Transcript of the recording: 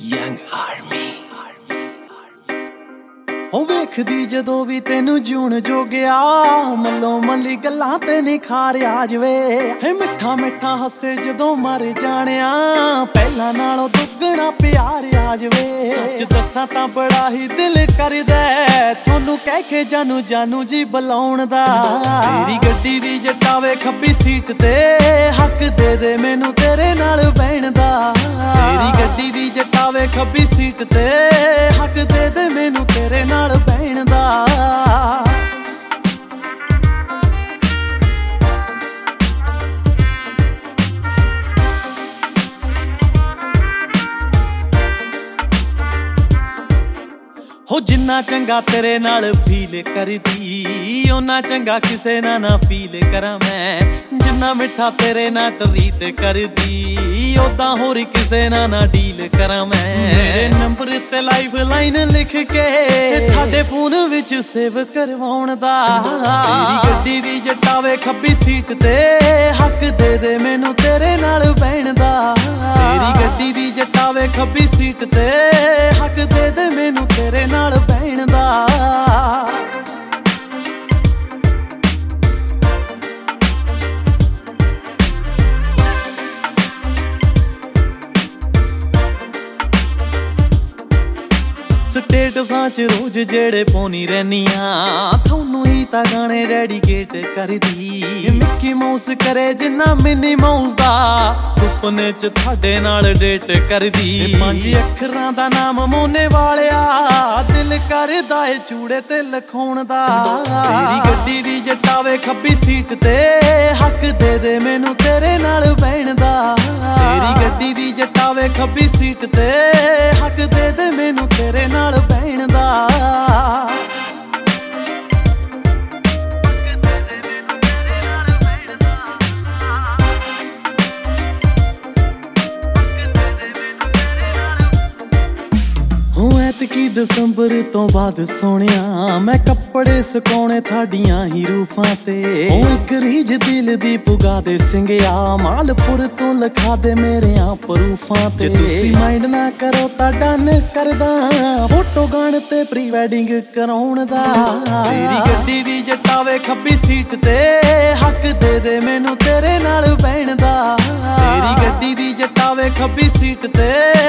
Young Army ਉਹ ਵੇਖਦੀ ਜਦੋਂ ਵੀ ਤੈਨੂੰ ਜੂਣ ਜੋਗਿਆ ਮੱਲੋ ਮੱਲੀ ਗੱਲਾਂ ਤੇ ਨਿਖਾਰ ਆ ਜਵੇ ਹੈ ਮਿੱਠਾ ਮਿੱਠਾ ਹੱਸੇ ਜਦੋਂ ਮਰ ਜਾਣਿਆ ਪਹਿਲਾਂ ਨਾਲੋਂ ਦੁੱਗਣਾ ਪਿਆਰ ਆ ਜਵੇ ਸੱਚ ਦੱਸਾਂ ਤਾਂ ਬੜਾ ਹੀ ਦਿਲ ਕਰਦਾ ਤੁਹਾਨੂੰ ਕਹਿ ਕੇ ਜਾਨੂ ਜਾਨੂ ਜੀ ਬੁਲਾਉਣ ਦਾ ਤੇਰੀ ਗੱਡੀ ਦੀ ਜਟਾਵੇ ਖੱਬੀ ਸੀਟ ਤੇ ਹੱਕ ਦੇ ਦੇ ਮੈਨੂੰ ਤੇਰੇ ਨਾਲ ਬਹਿਣ ਦਾ ਤੇਰੀ ਗੱਡੀ ਦੀ ਜਟਾਵੇ ਖੱਬੀ ਸੀਟ ਤੇ ਹੱਕ ਦੇ ਦੇ ਮੈਨੂੰ ਤੇਰੇ ਨਾਲ ਬਹਿਣ ਦਾ ਹੋ ਜਿੰਨਾ ਚੰਗਾ ਤੇਰੇ ਨਾਲ ਫੀਲ ਕਰਦੀ ਓਨਾ ਚੰਗਾ ਕਿਸੇ ਨਾਲ ਨਾ ਫੀਲ ਕਰਾਂ ਮੈਂ ਜਿੰਨਾ ਮਿੱਠਾ ਤੇਰੇ ਨਾਲ ਟਰੀਟ ਕਰਦੀ ਓਦਾਂ ਹੋਰ ਕਿਸੇ ਨਾਲ ਨਾ ਡੀਲ ਕਰਾਂ ਮੈਂ ਮੇਰੇ ਨੰਬਰ ਤੇ ਲਾਈਫ ਲਾਈਨ ਲਿਖ ਕੇ ਤੁਹਾਡੇ ਫੋਨ ਵਿੱਚ ਸੇਵ ਕਰਵਾਉਣ ਦਾ ਤੇਰੀ ਗੱਡੀ ਦੀ ਜਟਾਵੇ ਖੱਬੀ ਸੀਟ ਤੇ ਹੱਕ ਦੇ ਦੇ ਮੈਨੂੰ ਤੇਰੇ ਨਾਲ ਬਹਿਣ ਦਾ ਤੇਰੀ ਗੱਡੀ ਦੀ ਜਟਾਵੇ ਖੱਬੀ ਸੀਟ ਤੇ ਹੱਕ ਦੇ ਦੇ ਮੈਨੂੰ ਤੇਰੇ ਨਾਲ ਬਹਿਣ ਦਾ ਸਟੇਟਸਾਂ ਚ ਰੋਜ਼ ਜਿਹੜੇ ਪਾਉਣੀ ਰਹਿਨੀਆਂ ਤੁਹਾਨੂੰ ਹੀ ਤਾਂ ਗਾਣੇ ਡੈਡੀਕੇਟ ਕਰਦੀ ਮਿੱਕੀ ਮਾਊਸ ਕਰੇ ਜਿੰਨਾ ਮਿਨੀ ਮਾਊਸ ਦਾ ਸੁਪਨੇ ਚ ਤੁਹਾਡੇ ਨਾਲ ਡੇਟ ਕਰਦੀ 5 ਅੱਖਰਾਂ ਦਾ ਨਾਮ ਮੋਨੇ ਵਾਲਿਆ ਦਿਲ ਕਰਦਾ ਏ ਚੂੜੇ ਤੇ ਲਿਖਾਉਣ ਦਾ ਤੇਰੀ ਗੱਡੀ ਦੀ ਜਟਾਵੇ ਖੱਬੀ ਸੀਟ ਤੇ ਹੱਕ ਦੇ ਦੇ ਮੈਨੂੰ ਤੇਰੇ ਨਾਲ ਬਹਿਣ ਦਾ ਤੇਰੀ ਗੱਡੀ ਦੀ ਜਟਾਵੇ ਖੱਬੀ ਸੀਟ ਤੇ ਹੱਕ ਦੇ ਦੇ ਮੈਨੂੰ ਤੇਰੇ ਨਾਲ ਬਹਿਣ ਦਾ ਐਤਕੀ ਦਸੰਬਰ ਤੋਂ ਬਾਅਦ ਸੋਹਣਿਆ ਮੈਂ ਕੱਪੜੇ ਸੁਕਾਉਣੇ ਤੁਹਾਡੀਆਂ ਹੀ ਰੂਫਾਂ ਤੇ ਉਹ ਇੱਕ ਰੀਝ ਦਿਲ ਦੀ ਪੁਗਾ ਦੇ ਸਿੰਘਿਆ ਮਾਲਪੁਰ ਤੋਂ ਲਿਖਾ ਦੇ ਮੇਰਿਆਂ ਪ੍ਰੂਫਾਂ ਤੇ ਜੇ ਤੁਸੀਂ ਮਾਈਂਡ ਨਾ ਕਰੋ ਤਾਂ ਡਨ ਕਰਦਾ ਫੋਟੋ ਗਾਣ ਤੇ ਪ੍ਰੀ ਵੈਡਿੰਗ ਕਰਾਉਣ ਦਾ ਤੇਰੀ ਗੱਡੀ ਦੀ ਜਟਾਵੇ ਖੱਬੀ ਸੀਟ ਤੇ ਹੱਕ ਦੇ ਦੇ ਮੈਨੂੰ ਤੇਰੇ ਨਾਲ ਬਹਿਣ ਦਾ ਤੇਰੀ ਗੱਡੀ ਦੀ ਜਟਾਵੇ ਖੱਬੀ ਸੀਟ ਤੇ